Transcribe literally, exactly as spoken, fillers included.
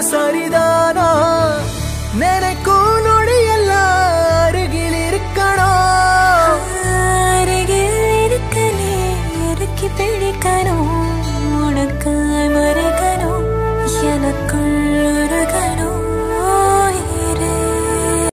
சரிதானா நினைக்கும் நொடியெல்லாம் அருகில் இருக்கணும் அருகில் இருக்கலே இறுக்கி பிடிக்கணும்